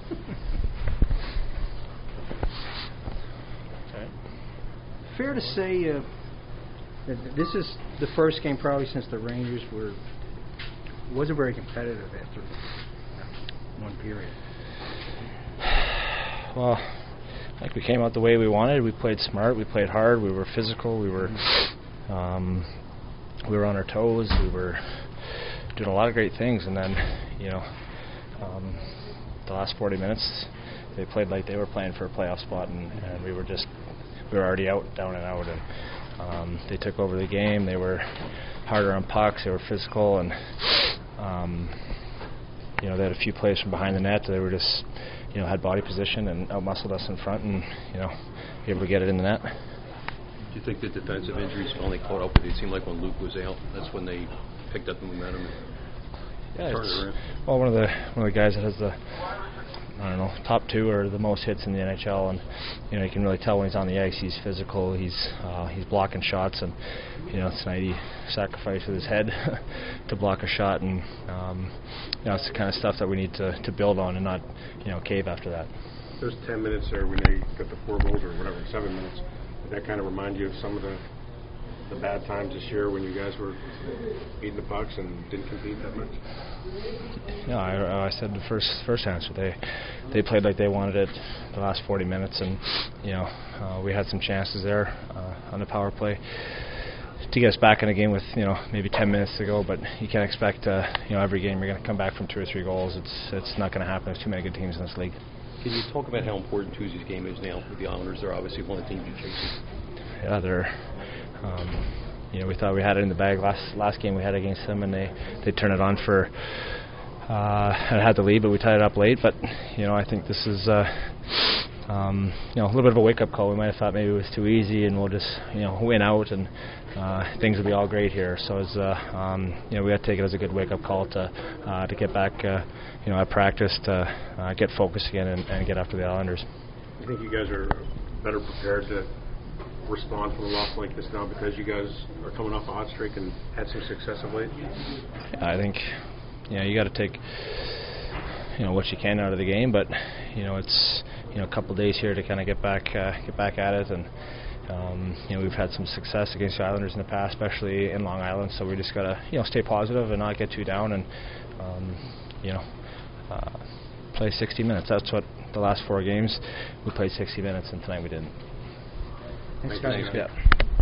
Fair to say that this is the first game probably since the Rangers wasn't very competitive after one period. Well, I think we came out the way we wanted. We played smart. We played hard. We were physical. We were on our toes. We were doing a lot of great things. And then, the last 40 minutes, they played like they were playing for a playoff spot, and we were already down and out. And they took over the game. They were harder on pucks. They were physical, and they had a few plays from behind the net. They were just had body position and outmuscled us in front, and be able to get it in the net. Do you think the defensive injuries finally caught up with you? It seemed like when Luke was out, that's when they picked up the momentum. Well, one of the guys that has the top two or the most hits in the NHL, and you can really tell when he's on the ice. He's physical. He's blocking shots, and tonight he sacrificed with his head to block a shot, and it's the kind of stuff that we need to build on and not cave after that. Those 10 minutes there when they got the 4 goals or whatever, 7 minutes, did that kind of remind you of some of the bad times this year when you guys were beating the pucks and didn't compete that much? No, I said the first answer. They played like they wanted it the last 40 minutes, and we had some chances there on the power play to get us back in a game with maybe 10 minutes to go. But you can't expect every game you're going to come back from 2 or 3 goals. It's not going to happen. There's too many good teams in this league. Can you talk about how important Tuesday's game is now with the Islanders? They're obviously one of the teams you're chasing. Yeah, they're. We thought we had it in the bag last game we had against them, and they turned it on for. I had the lead, but we tied it up late. But I think this is a little bit of a wake-up call. We might have thought maybe it was too easy, and we'll just win out, and things will be all great here. So it's we got to take it as a good wake-up call to get back at practice, to get focused again and get after the Islanders. You think you guys are better prepared to respond from a loss like this now because you guys are coming off a hot streak and had some success of late? Yeah, I think you got to take what you can out of the game, but it's a couple of days here to kind of get back at it, and we've had some success against the Islanders in the past, especially in Long Island. So we just got to stay positive and not get too down, and play 60 minutes. That's what the last 4 games we played 60 minutes, and tonight we didn't. Thanks, guys. Yeah.